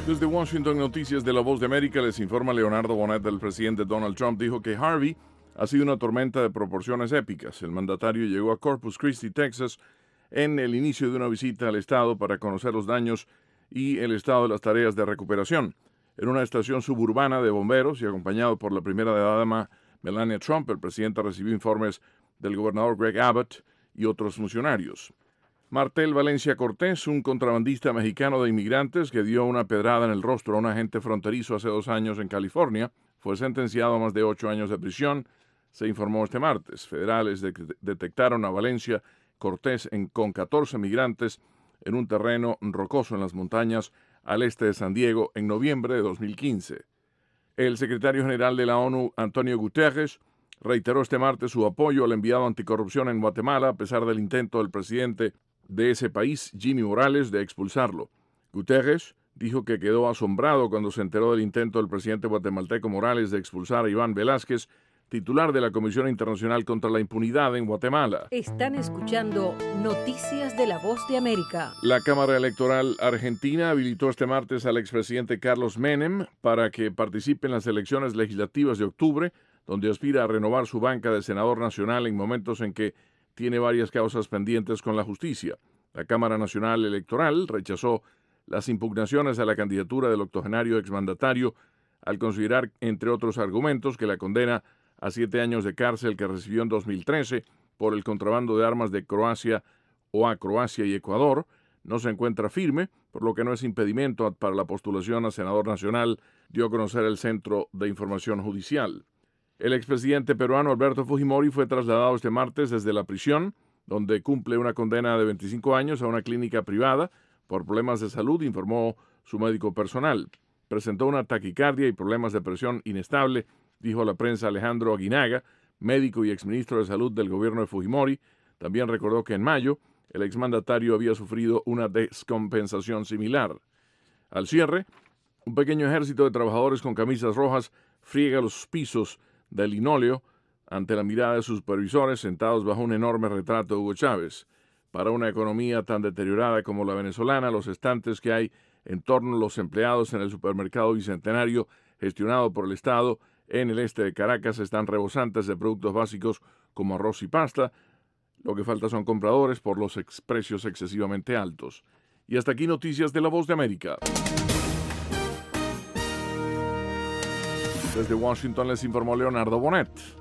Desde Washington, Noticias de la Voz de América, les informa Leonardo Bonet. El presidente Donald Trump dijo que Harvey ha sido una tormenta de proporciones épicas. El mandatario llegó a Corpus Christi, Texas, en el inicio de una visita al estado para conocer los daños y el estado de las tareas de recuperación. En una estación suburbana de bomberos y acompañado por la primera dama Melania Trump, el presidente recibió informes del gobernador Greg Abbott y otros funcionarios. Martel Valencia Cortés, un contrabandista mexicano de inmigrantes que dio una pedrada en el rostro a un agente fronterizo hace 2 años en California, fue sentenciado a más de 8 años de prisión, se informó este martes. Federales detectaron a Valencia Cortés con 14 migrantes en un terreno rocoso en las montañas al este de San Diego en noviembre de 2015. El secretario general de la ONU, Antonio Guterres, reiteró este martes su apoyo al enviado anticorrupción en Guatemala a pesar del intento del presidente de ese país, Jimmy Morales, de expulsarlo. Guterres dijo que quedó asombrado cuando se enteró del intento del presidente guatemalteco Morales de expulsar a Iván Velázquez, titular de la Comisión Internacional contra la Impunidad en Guatemala. Están escuchando Noticias de la Voz de América. La Cámara Electoral Argentina habilitó este martes al expresidente Carlos Menem para que participe en las elecciones legislativas de octubre, donde aspira a renovar su banca de senador nacional en momentos en que tiene varias causas pendientes con la justicia. La Cámara Nacional Electoral rechazó las impugnaciones a la candidatura del octogenario exmandatario al considerar, entre otros argumentos, que la condena a 7 años de cárcel que recibió en 2013 por el contrabando de armas de Croacia o a Croacia y Ecuador no se encuentra firme, por lo que no es impedimento para la postulación a senador nacional, dio a conocer el Centro de Información Judicial. El expresidente peruano Alberto Fujimori fue trasladado este martes desde la prisión, donde cumple una condena de 25 años, a una clínica privada por problemas de salud, informó su médico personal. Presentó una taquicardia y problemas de presión inestable, dijo a la prensa Alejandro Aguinaga, médico y exministro de Salud del gobierno de Fujimori. También recordó que en mayo el exmandatario había sufrido una descompensación similar. Al cierre, un pequeño ejército de trabajadores con camisas rojas friega los pisos del linóleo ante la mirada de sus supervisores sentados bajo un enorme retrato de Hugo Chávez. Para una economía tan deteriorada como la venezolana, los estantes que hay en torno a los empleados en el supermercado Bicentenario gestionado por el Estado en el este de Caracas están rebosantes de productos básicos como arroz y pasta. Lo que falta son compradores por los precios excesivamente altos. Y hasta aquí Noticias de la Voz de América. Desde Washington les informó Leonardo Bonet.